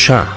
شهر.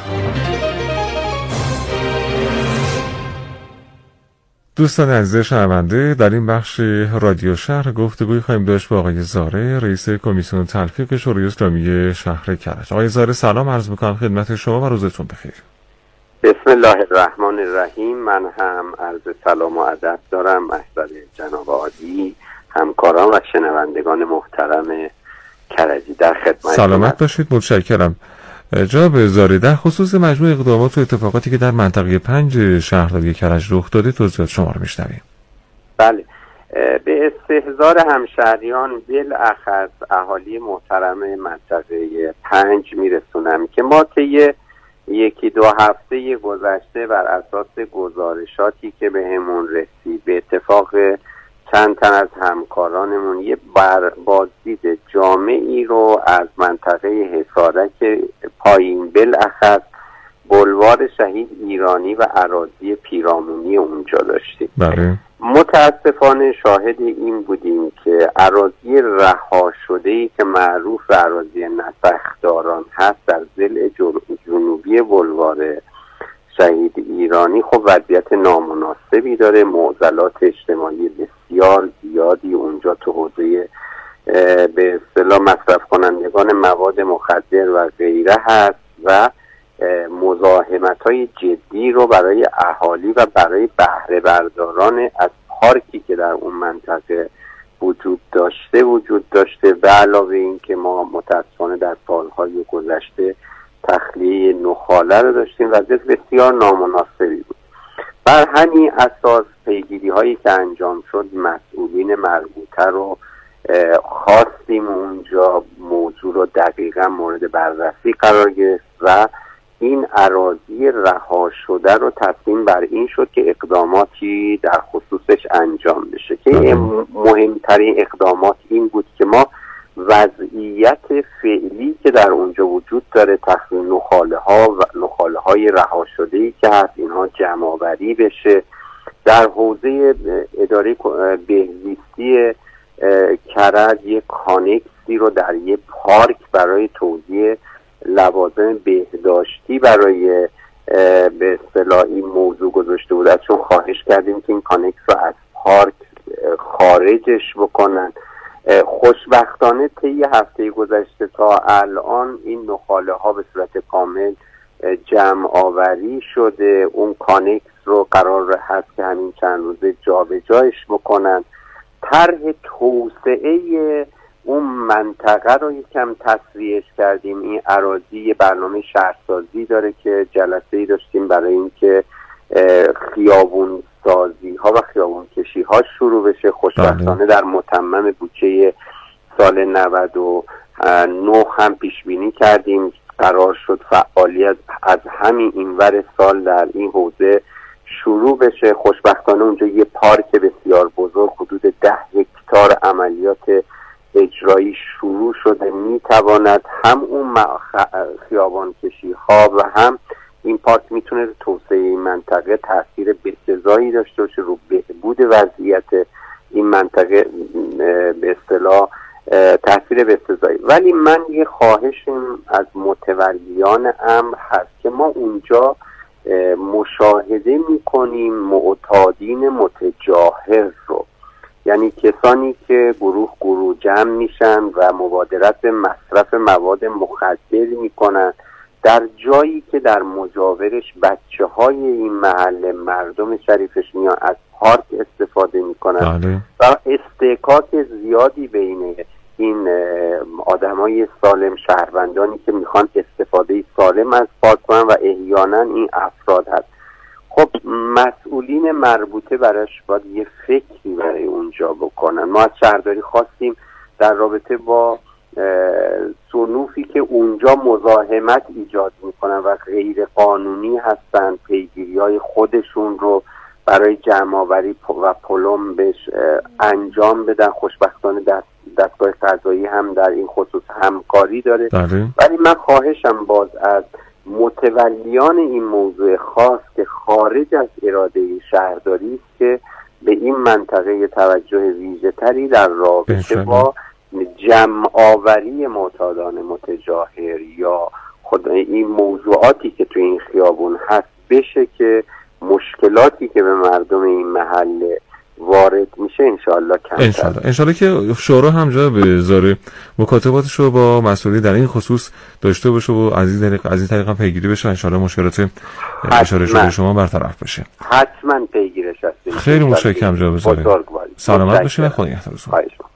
دوستان عزیز شنونده، در این بخش رادیو شهر گفتگوی خواهیم داشت با آقای زاره، رئیس کمیسیون تلفیق شورای اسلامی شهر کرج. آقای زاره سلام عرض می‌کنم خدمت شما و روزتون بخیر. بسم الله الرحمن الرحیم. من هم عرض سلام و ادب دارم محضر جناب عالی، همکاران و شنوندگان محترم کرجی. در خدمت سلامت باشید. متشکرم. جناب زاره، در خصوص مجموع اقدامات و اتفاقاتی که در منطقه 5 شهرداری کرج رخ داده توضیحات شما رو میشنویم. بله، به استحضار همشهریان بالاخص اهالی محترم منطقه 5 میرسونم که ما طی یکی دو هفته گذشته بر اساس گزارشاتی که بهمون رسید به اتفاق چند تن از همکارانمون یه بازدید جامعی رو از منطقه حصارک پایین بالاخص بلوار شهید ایرانی و اراضی پیرامونی اونجا داشتیم. بله. متاسفانه شاهد این بودیم که اراضی رها شده‌ای که معروف به اراضی نسخداران هست در ضلع جنوبی بلوار شهید ایرانی خب وضعیت نامناسبی داره. معضلات اجتماعی بسیار زیادی اونجا تو حوزه به اصطلاح مصرف کنندگان مواد مخدر و غیره هست و مزاحمت‌های جدی رو برای اهالی و برای بهره برداران از پارکی که در اون منطقه وجود داشته و علاوه این که ما متاسفانه در سالهای گذشته تخلیه نخاله رو داشتیم و بسیار نامناسبی بود. بر همین اساس پیگیری هایی که انجام شد مسئولین مربوطه رو خواستیم اونجا موضوع رو دقیقا مورد بررسی قرار گرفت و این اراضی رها شده رو تصمیم بر این شد که اقداماتی در خصوصش انجام بشه که مهمترین اقدامات این بود که ما وضعیت فعلی که در اونجا وجود داره، تخلیه نخاله ها و نخاله های رها شده‌ای که هست اینها جمع آوری بشه. در حوزه اداره بهزیستی کرج یک کانکسی رو در یک پارک برای توزیع لوازم بهداشتی برای به اصطلاح این موضوع گذاشته بود، چون خواهش کردیم که این کانکس رو از پارک خارجش بکنن. خوشبختانه طی هفته گذشته تا الان این نخاله ها به صورت کامل جمع آوری شده. اون کانکس رو قرار هست که همین چند روزه جابجایش بکنن. طرح توسعه اون منطقه رو یکم تسریعش کردیم. این اراضی برنامه شهرسازی داره که جلسه‌ای داشتیم برای اینکه خیابون سازی ها و خیابون کشی ها شروع بشه. خوشبختانه در متمم بودجه سال 99 هم پیش بینی کردیم، قرار شد فعالیت از همین اینور سال در این حوزه شروع بشه. خوشبختانه اونجا یه پارک بسیار بزرگ حدود 10 هکتار عملیات اجرایی شروع شده، میتواند هم اون خیابان کشی ها و هم این پارک میتونه توسعه این منطقه تاثیر بسزایی داشته باشه رو بهبود وضعیت این منطقه، به اصطلاح تاثیر بسزایی. ولی من یه خواهشم از متولیان امر هست که ما اونجا مشاهده میکنیم معتادین متجاهر رو، یعنی کسانی که گروه جمع میشن و مبادرت به مصرف مواد مخدر میکنن در جایی که در مجاورش بچه های این محله مردم شریفش میان از پارک استفاده میکنن و استحکاک زیادی بین این آدمای سالم، شهروندانی که میخوان استفاده سالم از پارک کنن و احیانا این افراد هست. خب مسئولین مربوطه براش باید یه فکری برای اونجا بکنن. ما از شهرداری خواستیم در رابطه با صنوفی که اونجا مزاحمت ایجاد میکنن و غیر قانونی هستن پیگیری‌های خودشون رو برای جمع‌آوری و پلم بهش انجام بدن. خوشبختانه دستگاه قضایی هم در این خصوص همکاری داره. ولی من خواهشم باز از متولیان این موضوع خاص که خارج از اراده شهرداری است که به این منطقه توجه ویژه‌تری در رابطه با جمع آوری معتادان متجاهر یا این موضوعاتی که تو این خیابون هست بشه که مشکلاتی که به مردم این محله وارد میشه انشاءالله کمتر. انشاءالله که شورا هم جا به ذاره مکاتباتش رو با مسئولین در این خصوص داشته باشه و از این طریق پیگیری بشه، انشاءالله مشکلات اشاره شده شما برطرف بشه. حتما پیگیرش هستیم. خیلی متشکرم جناب ذاره. سلامت باشید و خدا نگهدارتون.